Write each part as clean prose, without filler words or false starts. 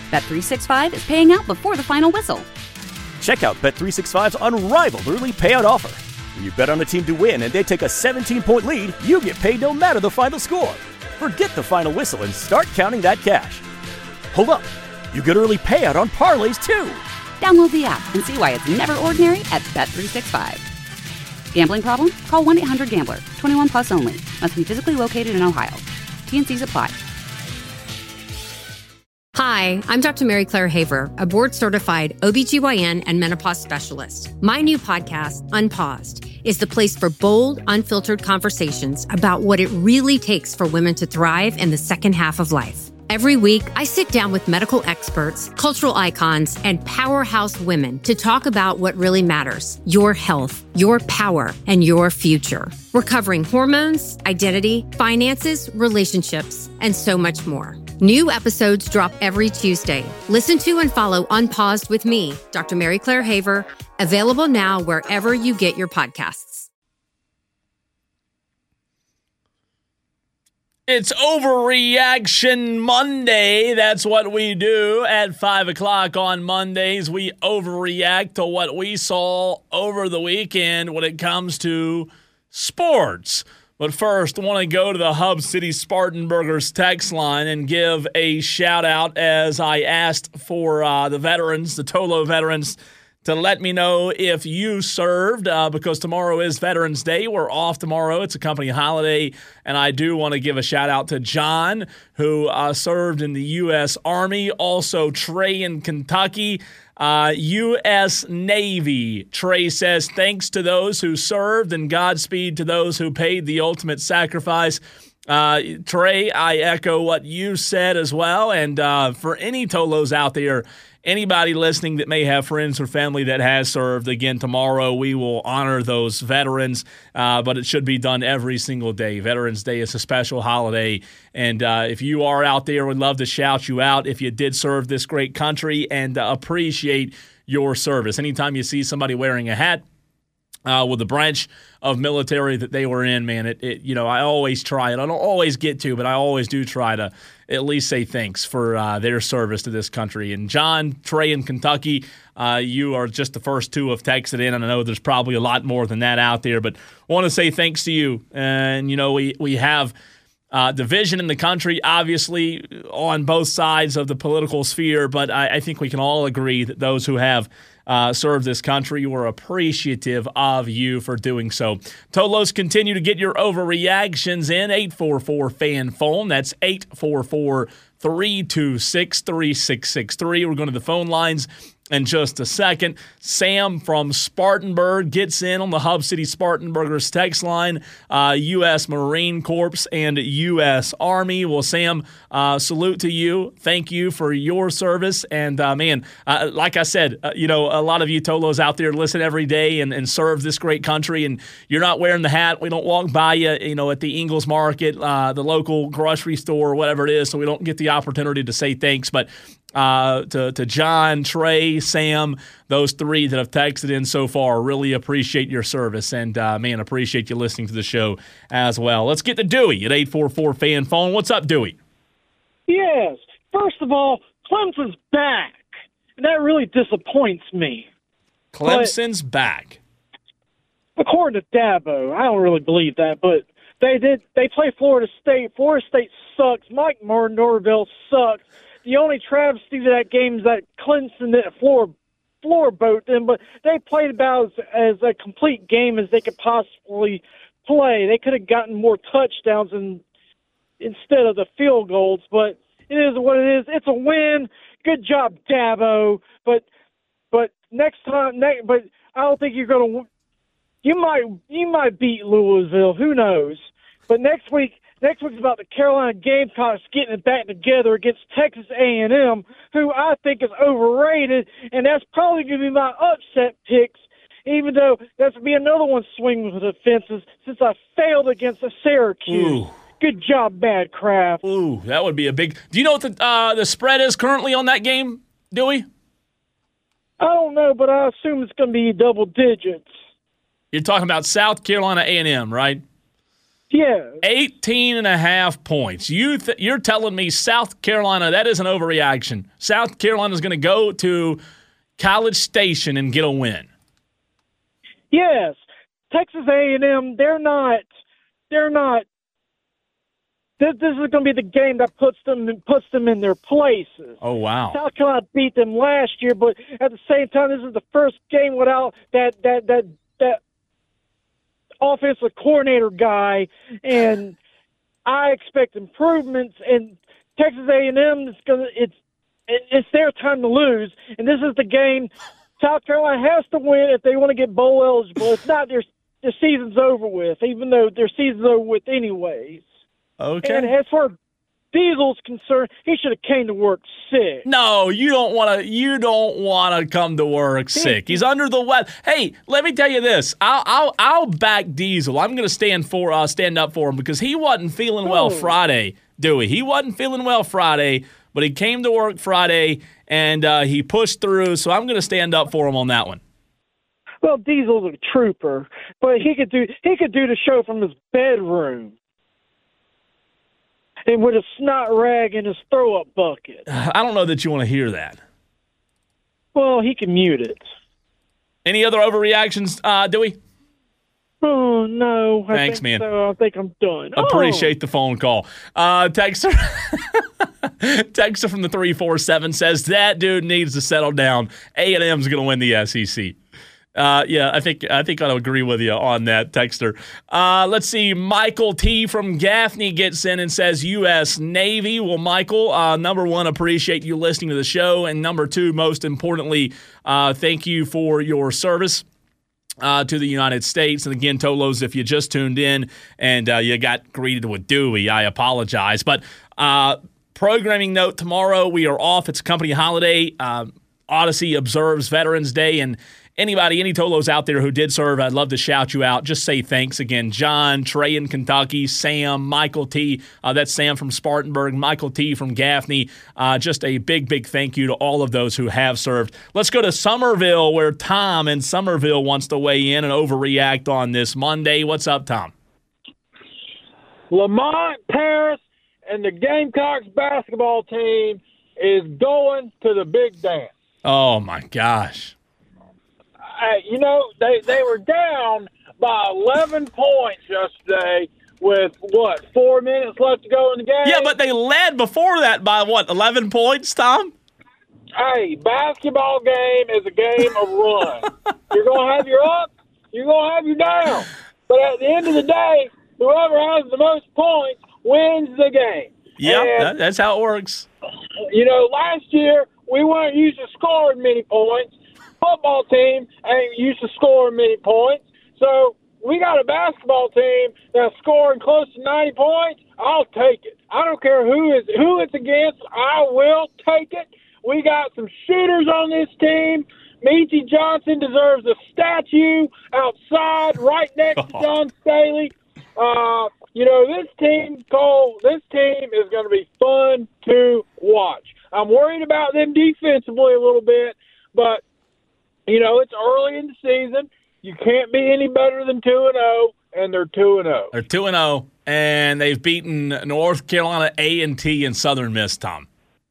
Bet365 is paying out before the final whistle. Check out Bet365's unrivaled early payout offer. When you bet on a team to win and they take a 17-point lead, you get paid no matter the final score. Forget the final whistle and start counting that cash. Hold up. You get early payout on parlays, too. Download the app and see why it's never ordinary at Bet365. Gambling problem? Call 1-800-GAMBLER. 21 plus only. Must be physically located in Ohio. T&Cs apply. Hi, I'm Dr. Mary Claire Haver, a board-certified OBGYN and menopause specialist. My new podcast, Unpaused, is the place for bold, unfiltered conversations about what it really takes for women to thrive in the second half of life. Every week, I sit down with medical experts, cultural icons, and powerhouse women to talk about what really matters: your health, your power, and your future. We're covering hormones, identity, finances, relationships, and so much more. New episodes drop every Tuesday. Listen to and follow Unpaused with me, Dr. Mary Claire Haver, available now wherever you get your podcasts. It's Overreaction Monday. That's what we do at 5 o'clock on Mondays. We overreact to what we saw over the weekend when it comes to sports. But first, I want to go to the Hub City Spartanburgers text line and give a shout-out as I asked for the veterans, the Tolo veterans, to let me know if you served, because tomorrow is Veterans Day. We're off tomorrow. It's a company holiday, and I do want to give a shout-out to John, who served in the U.S. Army, also Trey in Kentucky, U.S. Navy. Trey says, thanks to those who served and Godspeed to those who paid the ultimate sacrifice. Trey, I echo what you said as well, and for any Tolos out there, anybody listening that may have friends or family that has served, again, tomorrow we will honor those veterans, but it should be done every single day. Veterans Day is a special holiday, and if you are out there, we'd love to shout you out if you did serve this great country and appreciate your service. Anytime you see somebody wearing a hat with the branch of military that they were in, man, I always try, and I don't always get to, but I always do try to at least say thanks for their service to this country. And John, Trey in Kentucky, you are just the first two have texted in, and I know there's probably a lot more than that out there, but I want to say thanks to you. And, we have division in the country, obviously, on both sides of the political sphere, but I think we can all agree that those who have served this country, we're appreciative of you for doing so. Tolos, continue to get your overreactions in. 844-FAN-PHONE. That's 844-326-3663. We're going to the phone lines in just a second. Sam from Spartanburg gets in on the Hub City Spartanburgers text line, U.S. Marine Corps and U.S. Army. Well, Sam, salute to you. Thank you for your service. And, like I said, a lot of you Tolos out there listen every day and serve this great country, and you're not wearing the hat. We don't walk by you, at the Ingles Market, the local grocery store, whatever it is, so we don't get the opportunity to say thanks. But to John, Trey, Sam, those three that have texted in so far, really appreciate your service, and appreciate you listening to the show as well. Let's get to Dewey at 844-FAN-PHONE. What's up, Dewey? Yes. First of all, Clemson's back, and that really disappoints me. Clemson's back. According to Dabo, I don't really believe that, but they play Florida State. Florida State sucks. Mike Norvell sucks. The only travesty to that game is that Clemson didn't floor boat them, but they played about as a complete game as they could possibly play. They could have gotten more touchdowns instead of the field goals, but it is what it is. It's a win. Good job, Dabo. But next time, but I don't think you're going to. You might beat Louisville. Who knows? But next week's about the Carolina Gamecocks getting it back together against Texas A&M, who I think is overrated, and that's probably going to be my upset picks, even though that's going to be another one swinging for the fences since I failed against the Syracuse. Ooh. Good job, Bad Craft. Ooh, that would be a big – do you know what the spread is currently on that game, Dewey? I don't know, but I assume it's going to be double digits. You're talking about South Carolina A&M, right? Yeah. 18.5 points. You're telling me South Carolina, that is an overreaction. South Carolina's going to go to College Station and get a win. Yes. Texas A&M, they're not. This is going to be the game that puts them in their places. Oh, wow. South Carolina beat them last year, but at the same time, this is the first game without that offensive coordinator guy, and I expect improvements. And Texas A&M it's their time to lose, and this is the game South Carolina has to win if they want to get bowl eligible. If not, their season's over with, even though their season's over with anyways. Okay. And as far as Diesel's concerned, he should have came to work sick. No, you don't want to come to work sick. He's under the weather. Hey, let me tell you this. I'll back Diesel. I'm going to stand up for him because he wasn't feeling well Friday, Dewey. He wasn't feeling well Friday, but he came to work Friday and he pushed through. So I'm going to stand up for him on that one. Well, Diesel's a trooper, but he could do the show from his bedroom. And with a snot rag in his throw-up bucket. I don't know that you want to hear that. Well, he can mute it. Any other overreactions, Dewey? Oh, no. Thanks, man. So. I think I'm done. Appreciate the phone call. Texter from the 347 says that dude needs to settle down. A&M's going to win the SEC. Yeah, I think I'll agree with you on that, Texter. Let's see. Michael T. from Gaffney gets in and says U.S. Navy. Well, Michael, number one, appreciate you listening to the show. And number two, most importantly, thank you for your service to the United States. And again, Tolos, if you just tuned in and you got greeted with Dewey, I apologize. But programming note, tomorrow we are off. It's a company holiday. Odyssey observes Veterans Day, and any Tolos out there who did serve, I'd love to shout you out. Just say thanks again. John, Trey in Kentucky, Sam, Michael T. That's Sam from Spartanburg, Michael T. from Gaffney. Just a big, big thank you to all of those who have served. Let's go to Somerville, where Tom in Somerville wants to weigh in and overreact on this Monday. What's up, Tom? Lamont Paris and the Gamecocks basketball team is going to the big dance. Oh, my gosh. You know, they were down by 11 points yesterday with, 4 minutes left to go in the game? Yeah, but they led before that by, 11 points, Tom? Hey, basketball game is a game of run. You're going to have your up, you're going to have your down. But at the end of the day, whoever has the most points wins the game. Yeah, that's how it works. You know, last year we weren't used to scoring many points. Football team ain't used to scoring many points. So we got a basketball team that's scoring close to 90 points. I'll take it. I don't care who it's against. I will take it. We got some shooters on this team. Meechie Johnson deserves a statue outside right next to John Staley. You know, this team, Cole, this team is going to be fun to watch. I'm worried about them defensively a little bit, but, you know, it's early in the season. You can't be any better than 2-0, and they're 2-0. They're 2-0, and they've beaten North Carolina A&T and Southern Miss, Tom.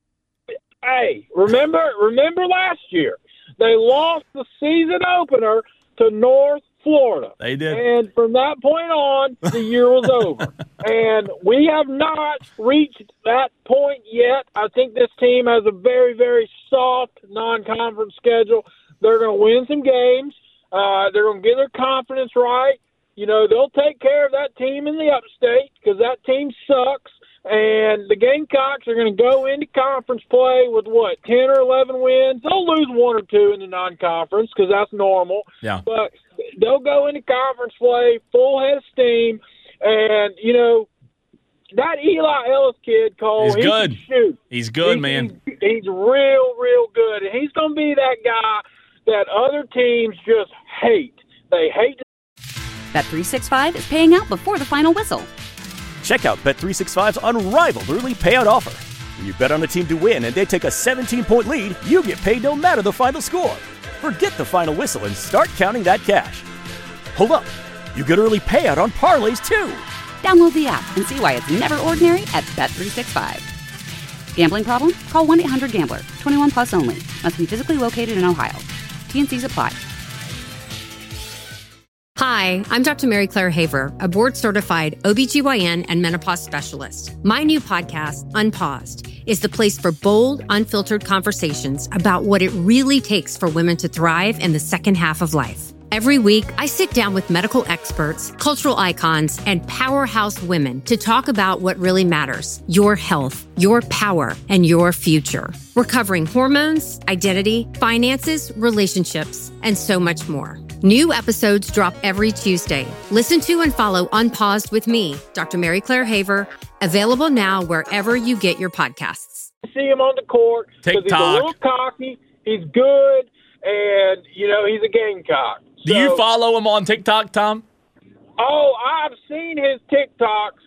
Hey, remember last year? They lost the season opener to North Florida. They did. And from that point on, the year was over. And we have not reached that point yet. I think this team has a very, very soft non-conference schedule. They're going to win some games. They're going to get their confidence right. You know, they'll take care of that team in the upstate because that team sucks. And the Gamecocks are going to go into conference play with, 10 or 11 wins. They'll lose 1 or 2 in the non-conference because that's normal. Yeah. But they'll go into conference play full head of steam. And, you know, that Eli Ellis kid, Cole, he's good. Can shoot. He's good, man. He's real, real good. And he's going to be that guy that other teams just hate. They hate. Bet365 is paying out before the final whistle. Check out Bet365's unrivaled early payout offer. When you bet on a team to win and they take a 17-point lead, you get paid no matter the final score. Forget the final whistle and start counting that cash. Hold up. You get early payout on parlays, too. Download the app and see why it's never ordinary at Bet365. Gambling problem? Call 1-800-GAMBLER. 21 plus only. Must be physically located in Ohio. T&Cs apply. Hi, I'm Dr. Mary Claire Haver, a board-certified OBGYN and menopause specialist. My new podcast, Unpaused, is the place for bold, unfiltered conversations about what it really takes for women to thrive in the second half of life. Every week, I sit down with medical experts, cultural icons, and powerhouse women to talk about what really matters: your health, your power, and your future. We're covering hormones, identity, finances, relationships, and so much more. New episodes drop every Tuesday. Listen to and follow Unpaused with me, Dr. Mary Claire Haver, available now wherever you get your podcasts. See him on the court because he's a TikTok. little cocky, he's good, and, he's a gamecock. Do you follow him on TikTok, Tom? Oh, I've seen his TikToks.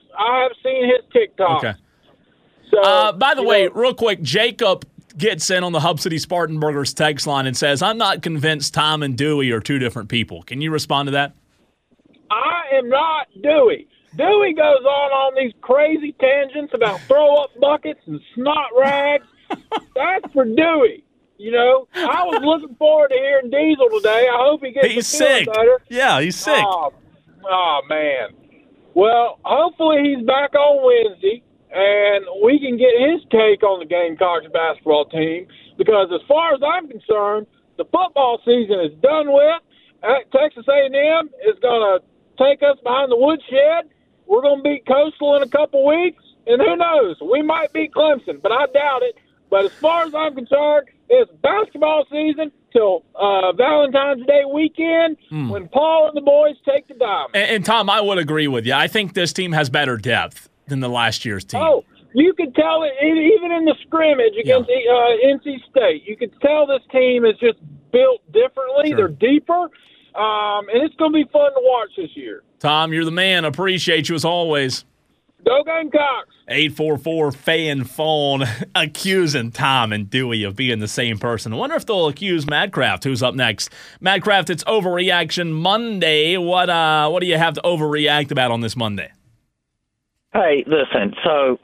Okay. So, By the way, real quick, Jacob gets in on the Hub City Spartan Burgers text line and says, I'm not convinced Tom and Dewey are two different people. Can you respond to that? I am not Dewey. Dewey goes on these crazy tangents about throw-up buckets and snot rags. That's for Dewey. I was looking forward to hearing Diesel today. I hope he gets He's feeling sick. better. Yeah, he's sick. Oh, man. Well, hopefully he's back on Wednesday, and we can get his take on the Gamecocks basketball team, because as far as I'm concerned, the football season is done with. Texas A&M is going to take us behind the woodshed. We're going to beat Coastal in a couple weeks, and who knows? We might beat Clemson, but I doubt it. But as far as I'm concerned, it's basketball season till Valentine's Day weekend when Paul and the boys take the diamond. And Tom, I would agree with you. I think this team has better depth than the last year's team. Oh, you could tell it even in the scrimmage against NC State. You could tell this team is just built differently. Sure. They're deeper, and it's going to be fun to watch this year. Tom, you're the man. Appreciate you as always. Go Gamecocks! 844-FAN-PHONE accusing Tom and Dewey of being the same person. I wonder if they'll accuse Madcraft, who's up next. Madcraft, it's Overreaction Monday. What do you have to overreact about on this Monday? Hey, listen, so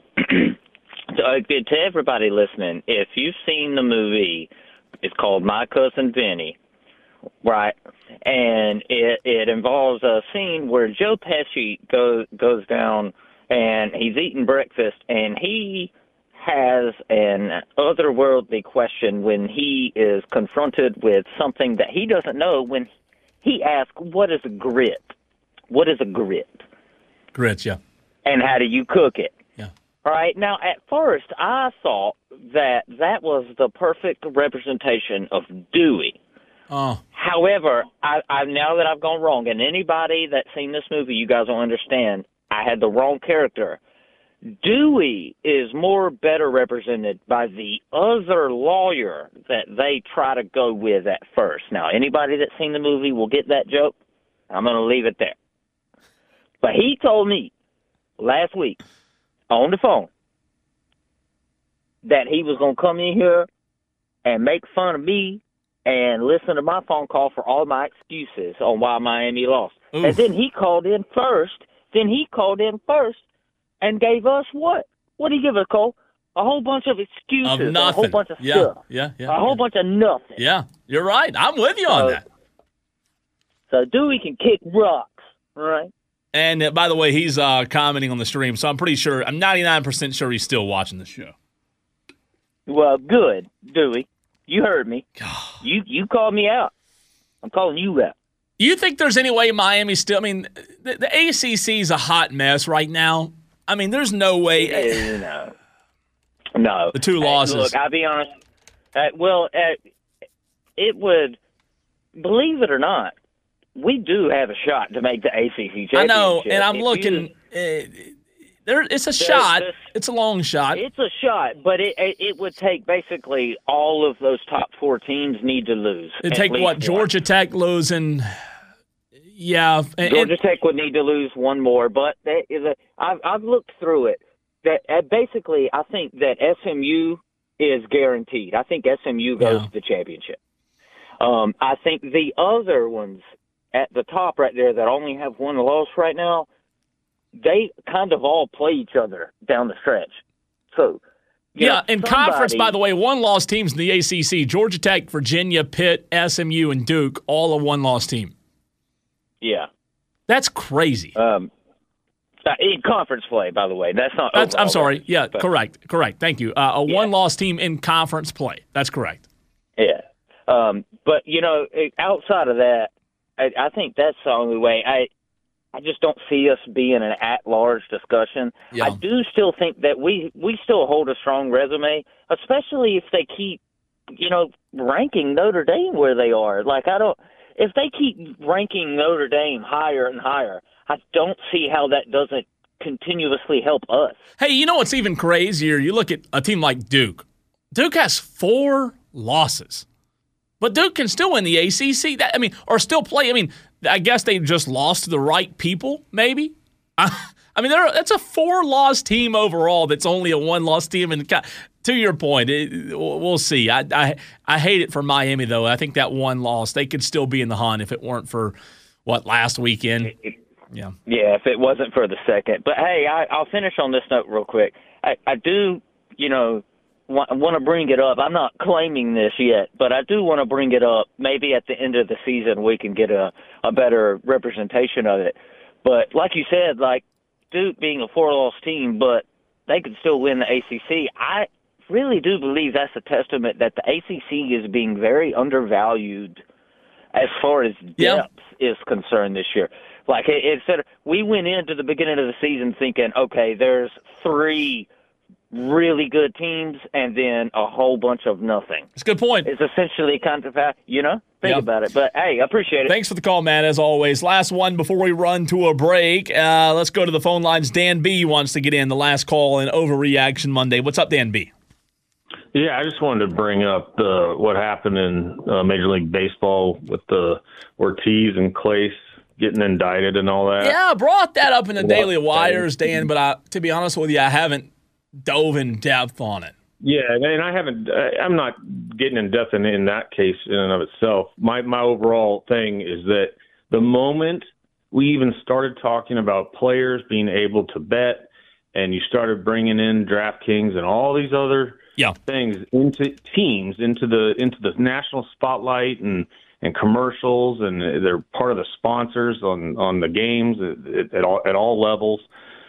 to everybody listening, if you've seen the movie, it's called My Cousin Vinny, right? And it involves a scene where Joe Pesci goes down and he's eating breakfast, and he has an otherworldly question when he is confronted with something that he doesn't know. When he asks, what is a grit? What is a grit? Grits, yeah. And how do you cook it? Yeah. All right. Now, at first, I thought that was the perfect representation of Dewey. Oh. However, I now that I've gone wrong, and anybody that's seen this movie, you guys will understand, I had the wrong character. Dewey is better represented by the other lawyer that they try to go with at first. Now, anybody that's seen the movie will get that joke. I'm going to leave it there. But he told me last week on the phone that he was going to come in here and make fun of me and listen to my phone call for all my excuses on why Miami lost. Oof. And then he called in first. And gave us what? What did he give us, Cole? A whole bunch of excuses. Of nothing. A whole bunch of stuff. Yeah. A whole bunch of nothing. Yeah, you're right. I'm with you on that. So Dewey can kick rocks, right? And by the way, he's commenting on the stream, so I'm 99% sure he's still watching the show. Well, good, Dewey. You heard me. You called me out. I'm calling you out. You think there's any way Miami still – I mean, the ACC is a hot mess right now. I mean, there's no way – No. The two losses. Look, I'll be honest. It would – believe it or not, we do have a shot to make the ACC championship. I know, and I'm looking it's a shot. It's a long shot. It's a shot, but it would take basically all of those top four teams need to lose. It'd take what? Georgia Tech losing – yeah. Georgia Tech would need to lose one more, but I've looked through it. That basically, I think that SMU is guaranteed. I think SMU goes to the championship. I think the other ones at the top right there that only have one loss right now, they kind of all play each other down the stretch. So, in conference, by the way, one-loss teams in the ACC, Georgia Tech, Virginia, Pitt, SMU, and Duke, all a one-loss team. Yeah. That's crazy. In conference play, by the way. That's not overall. I'm sorry. Yeah, correct. Thank you. One-loss team in conference play. That's correct. Yeah. But, outside of that, I think that's the only way. I just don't see us being an at-large discussion. Yeah. I do still think that we still hold a strong resume, especially if they keep, ranking Notre Dame where they are. If they keep ranking Notre Dame higher and higher, I don't see how that doesn't continuously help us. Hey, you know what's even crazier? You look at a team like Duke. Duke has 4 losses. But Duke can still win the ACC. Or still play. I guess they just lost to the right people, maybe. That's a 4-loss team overall that's only a 1-loss team. And to your point, we'll see. I hate it for Miami, though. I think that 1 loss, they could still be in the hunt if it weren't for, last weekend? Yeah. Yeah, if it wasn't for the second. But, hey, I'll finish on this note real quick. I do, want to bring it up. I'm not claiming this yet, but I do want to bring it up. Maybe at the end of the season we can get a better representation of it. But like you said, Duke being a 4-loss team, but they could still win the ACC. I really do believe that's a testament that the ACC is being very undervalued as far as depth is concerned this year. We went into the beginning of the season thinking, okay, there's 3 really good teams and then a whole bunch of nothing. That's a good point. It's essentially kind of how, think about it. But, hey, I appreciate it. Thanks for the call, Matt, as always. Last one before we run to a break. Let's go to the phone lines. Dan B. wants to get in the last call in Overreaction Monday. What's up, Dan B.? Yeah, I just wanted to bring up what happened in Major League Baseball with the Ortiz and Clace getting indicted and all that. Yeah, I brought that up in the Daily Wires, Dan, but to be honest with you, I haven't dove in depth on it. Yeah, and I'm not getting in depth in that case in and of itself. My overall thing is that the moment we even started talking about players being able to bet and you started bringing in DraftKings and all these other things into teams, into the national spotlight and commercials, and they're part of the sponsors on the games at all levels.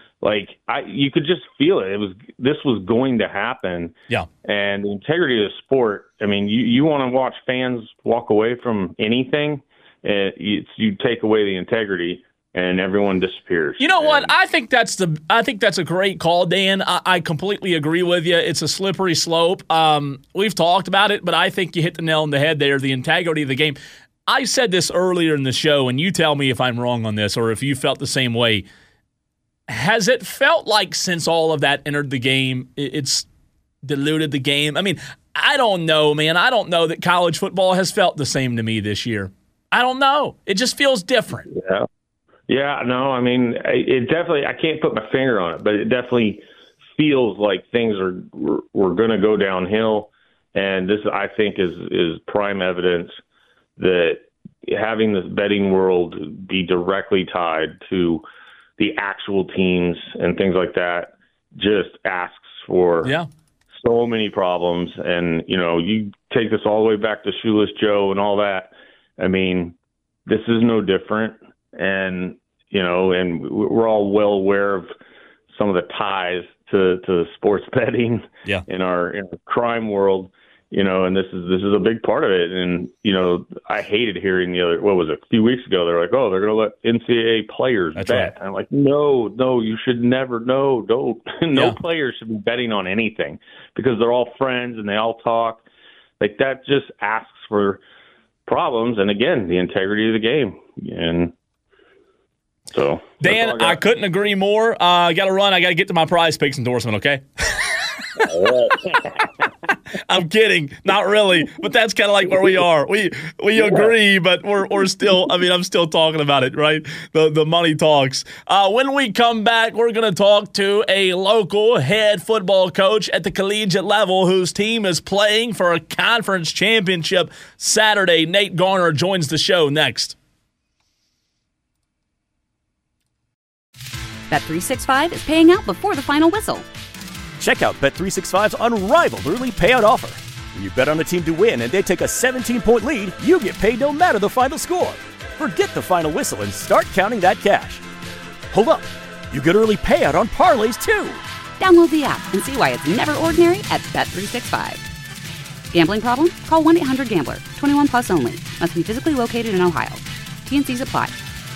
You could just feel it. This was going to happen. Yeah. And the integrity of the sport. You want to watch fans walk away from anything, you take away the integrity, and everyone disappears. You know what? I think that's a great call, Dan. I completely agree with you. It's a slippery slope. We've talked about it, but I think you hit the nail on the head there. The integrity of the game. I said this earlier in the show, and you tell me if I'm wrong on this or if you felt the same way. Has it felt like since all of that entered the game, it's diluted the game? I don't know, man. I don't know that college football has felt the same to me this year. I don't know. It just feels different. Yeah. Yeah, no, it definitely, I can't put my finger on it, but it definitely feels like things we're going to go downhill. And this, I think, is prime evidence that having this betting world be directly tied to the actual teams and things like that just asks for so many problems. And, you take this all the way back to Shoeless Joe and all that. This is no different. And, and we're all well aware of some of the ties to sports betting in our crime world, and this is a big part of it. And, I hated hearing a few weeks ago, they're like, oh, they're going to let NCAA players bet. Right. I'm like, no, you should never, don't. No players should be betting on anything because they're all friends and they all talk. That just asks for problems. And again, the integrity of the game. And so, Dan, I couldn't agree more. I got to run. I got to get to my Prize Picks endorsement, okay? I'm kidding. Not really. But that's kind of like where we are. We agree, but we're still, I'm still talking about it, right? The money talks. When we come back, we're going to talk to a local head football coach at the collegiate level whose team is playing for a conference championship Saturday. Nate Garner joins the show next. Bet365 is paying out before the final whistle. Check out Bet365's unrivaled early payout offer. When you bet on a team to win and they take a 17-point lead, you get paid no matter the final score. Forget the final whistle and start counting that cash. Hold up. You get early payout on parlays, too. Download the app and see why it's never ordinary at Bet365. Gambling problem? Call 1-800-GAMBLER. 21 plus only. Must be physically located in Ohio. T&Cs apply.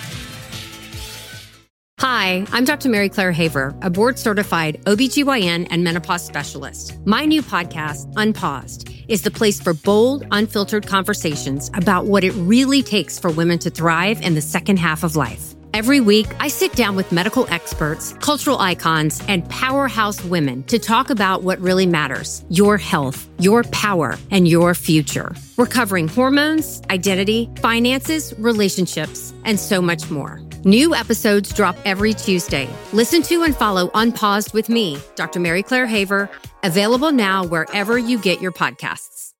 Hi, I'm Dr. Mary Claire Haver, a board-certified OBGYN and menopause specialist. My new podcast, Unpaused, is the place for bold, unfiltered conversations about what it really takes for women to thrive in the second half of life. Every week, I sit down with medical experts, cultural icons, and powerhouse women to talk about what really matters: your health, your power, and your future. We're covering hormones, identity, finances, relationships, and so much more. New episodes drop every Tuesday. Listen to and follow Unpaused with me, Dr. Mary Claire Haver, available now wherever you get your podcasts.